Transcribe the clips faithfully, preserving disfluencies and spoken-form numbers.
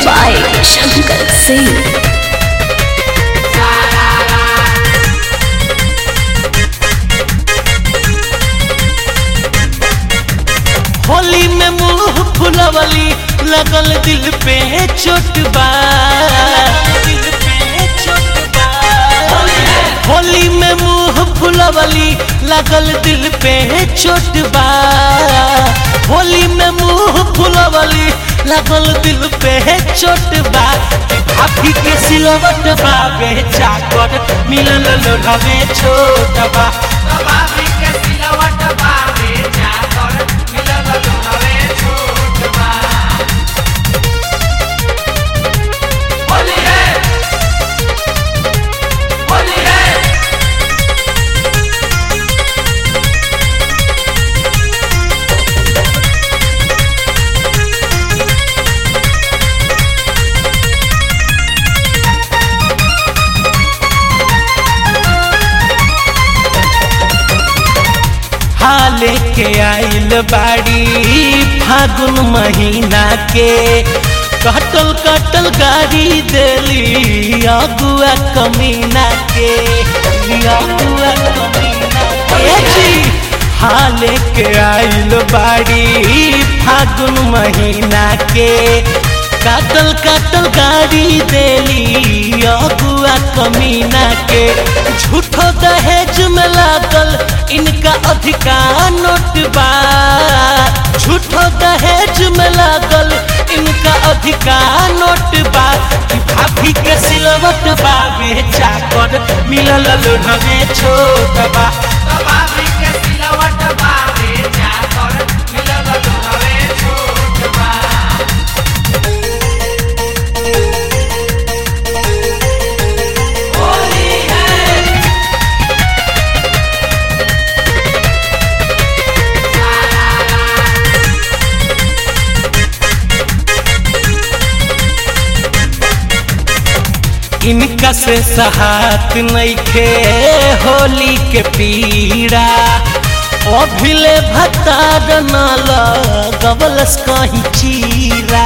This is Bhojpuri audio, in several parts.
by Shankar Singh. होली में मुंह फुलवली लगल दिल पे चोट बा, दिल पे चोट बा। होली में मुंह फुलवली लगल दिल पे चोट बा, होली में मुंह फुलवली लगल दिल पे चोट बा। भाभी के सिलवट बा बेचा कर मिलल लोढ़वे छोट बा, भाभी के सिलवट बा बेचा कर मिलल लोढ़वे छोट बा। होली है होली है हाले के आइल बाड़ी फागुन महीना के, कटल कटल गाड़ी देली अगुआ कमीना के, अगुआ कमीना के जी। हाले के आइल बाड़ी फागुन महीना के, काटल काटल गाड़ी देली अगुआ कमीना के। झूठो दहेज में लागल इनका अधिकार नोट बा, झूठो दहेज में लागल इनका अधिकार नोट बा। भाभी के सिलवट बा बेचा कर मिलल लोढ़वे छोट बा, भाभी के सिलवट बा बेचा कर मिलल लोढ़वे छोट बा। इनका से सहात नइखे होली के पीड़ा, अभिले भतार न लगवलस कहीं चीरा,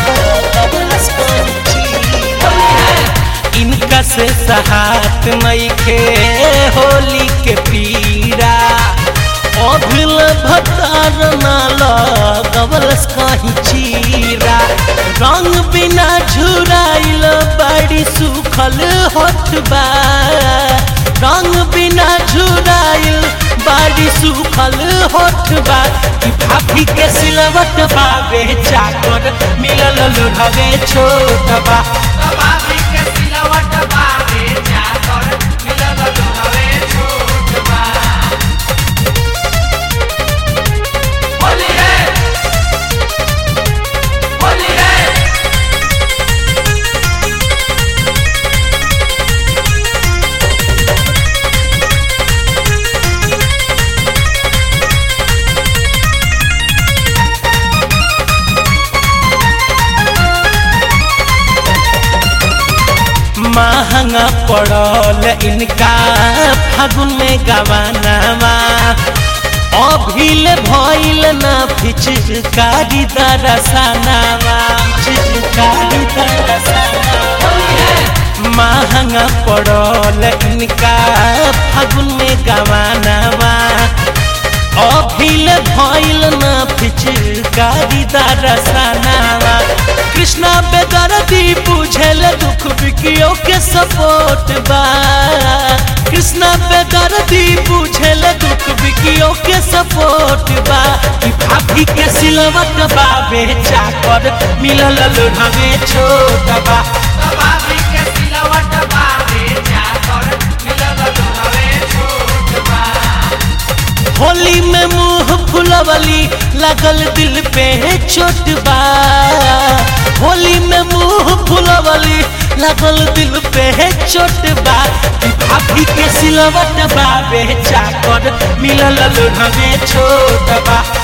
इनका से सहात नइखे होली के पीड़ा, अभिले भतार न लगवलस कहीं चीरा। रंग बिना झुराइल बड़ी सुखल होत बा, रंग बिना झुराइल बड़ी सुखल होत बा। भाभी के सिलवट बा बेचा कर मिलल लोढ़वे छोट बा, भाभी के सिलवट बा बेचा कर मिलल लोढ़वे छोट बा। होली है होली है महंगा पड़ल इनका फागुन में गवानावा, अभिल भइल न फिचकारी दरसनावा, फिचकारी दरसनावा। महंगा पड़ल इनका फागुन में गवानावा, अभिल भइल न फिचकारी दरसनावा। कृष्णा बेदर्दी बुझल दुख बिकियो के सपोर्ट बा, कृष्णा बेदर्दी बुझल दुख बिकियो के सपोर्ट बा। भाभी के सिलवट बा बेचा कर मिलल लोढ़वे छोट बा, भाभी के सिलवट बा बेचा कर मिलल लोढ़वे छोट बा। होली में मुंह फुलवली लगल दिल पे चोट बा, होली में मुंह फुलवली लगल दिल पे चोट बा। भाभी के सिलवट बा बेचा कर मिलल लोढ़वे छोट बा।